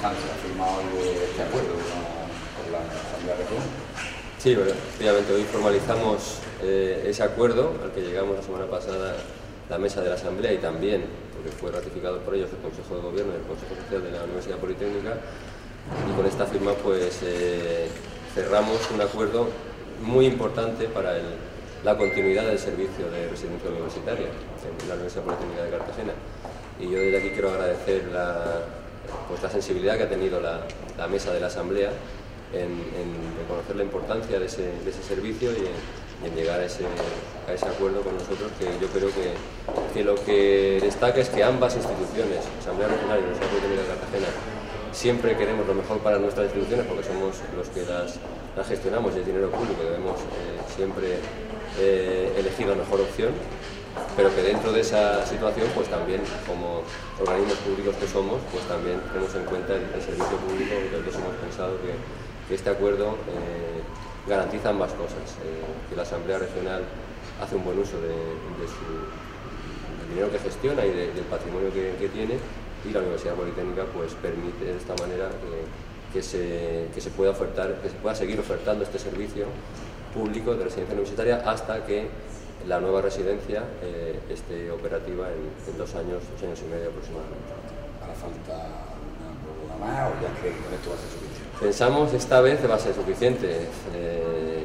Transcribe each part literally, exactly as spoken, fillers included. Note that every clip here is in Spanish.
semejanza ha firmado este acuerdo con la Asamblea Regional. Sí, bueno, efectivamente hoy formalizamos eh, ese acuerdo al que llegamos la semana pasada la mesa de la Asamblea y también, porque fue ratificado por ellos, el Consejo de Gobierno y el Consejo Social de la Universidad Politécnica, y con esta firma pues eh, cerramos un acuerdo muy importante para el, la continuidad del servicio de residencia universitaria en la Universidad Politécnica de Cartagena. Y yo desde aquí quiero agradecer la, pues, la sensibilidad que ha tenido la, la mesa de la Asamblea en, en reconocer la importancia de ese, de ese servicio y en, y en llegar a ese, a ese acuerdo con nosotros, que yo creo que, que lo que destaca es que ambas instituciones, Asamblea Regional y Universidad Politécnica de Cartagena, siempre queremos lo mejor para nuestras instituciones porque somos los que las, las gestionamos y el dinero público debemos eh, siempre eh, elegir la mejor opción, pero que dentro de esa situación pues también como organismos públicos que somos pues también tenemos en cuenta el, el servicio público, y nosotros hemos pensado que, que este acuerdo eh, garantiza ambas cosas, eh, que la Asamblea Regional hace un buen uso de, de su, del dinero que gestiona y de, del patrimonio que, que tiene, y la Universidad Politécnica pues permite de esta manera que, que, se, que, se pueda ofertar, que se pueda seguir ofertando este servicio público de residencia universitaria hasta que la nueva residencia eh, esté operativa en, en dos años, dos años y medio aproximadamente. ¿Hará falta una prórroga más o ya cree que con esto va a ser suficiente? Pensamos esta vez que va a ser suficiente. Eh,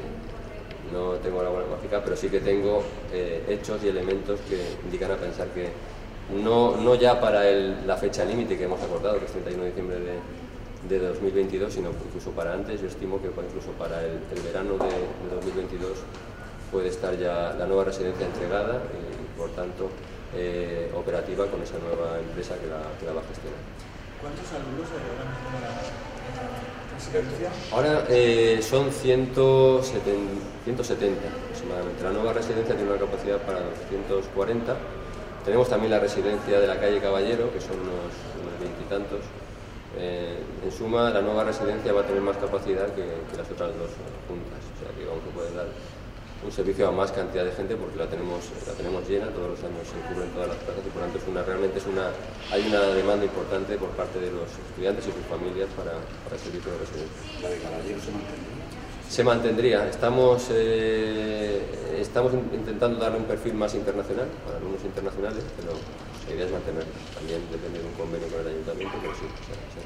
no tengo la bola mágica, pero sí que tengo eh, hechos y elementos que indican a pensar que no, no ya para el, la fecha límite que hemos acordado, que es treinta y uno de diciembre de, de dos mil veintidós, sino incluso para antes. Yo estimo que incluso para el, el verano de, de dos mil veintidós puede estar ya la nueva residencia entregada y, por tanto, eh, operativa con esa nueva empresa que la, que la va a gestionar. ¿Cuántos alumnos hay ahora mismo en la residencia? Ahora eh, son ciento setenta aproximadamente. La nueva residencia tiene una capacidad para doscientos cuarenta. Tenemos también la residencia de la calle Caballero, que son unos veintitantos. Eh, en suma, la nueva residencia va a tener más capacidad que, que las otras dos juntas, o sea que vamos a poder dar un servicio a más cantidad de gente porque la tenemos, la tenemos llena, todos los años se cubren todas las plazas y por lo tanto es una, realmente es una, hay una demanda importante por parte de los estudiantes y sus familias para, para el servicio de residencia. ¿La de Caballero se mantendría? Se mantendría. Estamos, eh, estamos intentando darle un perfil más internacional, para alumnos internacionales, pero la idea es mantenerlo. También depende de un convenio con el ayuntamiento, pero sí, se, se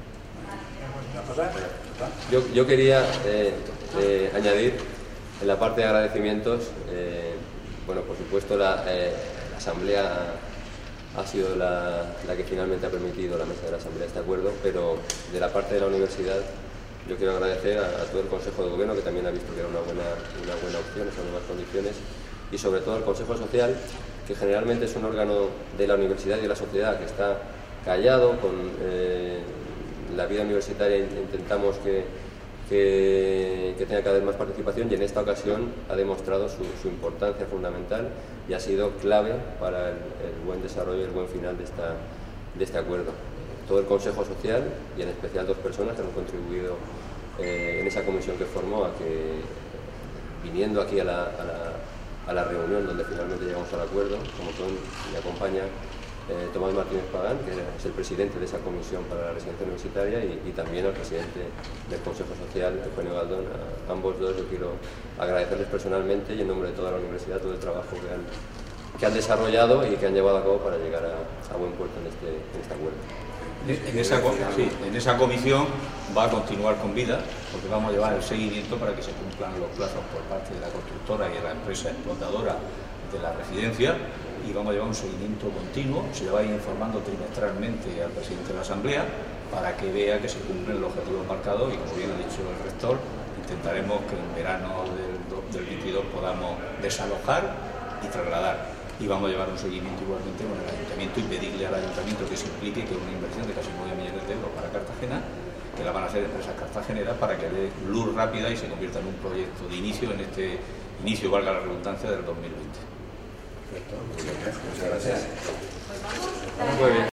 yo, yo quería eh, eh, añadir en la parte de agradecimientos, eh, bueno, por supuesto la, eh, la Asamblea ha sido la, la que finalmente ha permitido, la mesa de la Asamblea, este acuerdo, pero de la parte de la universidad yo quiero agradecer a, a todo el Consejo de Gobierno, que también ha visto que era una buena, una buena opción, esas nuevas condiciones, y sobre todo al Consejo Social, que generalmente es un órgano de la universidad y de la sociedad que está callado con eh, la vida universitaria. Intentamos que, que, que tenga cada vez más participación y en esta ocasión ha demostrado su, su importancia fundamental y ha sido clave para el, el buen desarrollo y el buen final de, esta, de este acuerdo. Todo el Consejo Social y en especial dos personas que han contribuido eh, en esa comisión que formó a que, viniendo aquí a la, a la, a la reunión donde finalmente llegamos al acuerdo, como son, me acompaña eh, Tomás Martínez Pagán, que es el presidente de esa comisión para la residencia universitaria, y, y también al presidente del Consejo Social, Eugenio Galdón. A ambos dos yo quiero agradecerles personalmente y en nombre de toda la universidad todo el trabajo que han, que han desarrollado y que han llevado a cabo para llegar a, a buen puerto en este, en este acuerdo. En esa, sí, en esa comisión va a continuar con vida, porque vamos a llevar el seguimiento para que se cumplan los plazos por parte de la constructora y de la empresa explotadora de la residencia, y vamos a llevar un seguimiento continuo. Se le va a ir informando trimestralmente al presidente de la Asamblea para que vea que se cumplen los objetivos marcados, y como bien ha dicho el rector, intentaremos que en verano del, del veintidós podamos desalojar y trasladar. Y vamos a llevar un seguimiento igualmente con el ayuntamiento y pedirle al ayuntamiento que se implique, que es una inversión de casi nueve millones de euros para Cartagena, que la van a hacer empresas cartageneras, para que dé luz rápida y se convierta en un proyecto de inicio, en este inicio, valga la redundancia, del dos mil veinte. Perfecto, muchas gracias. Muy bien.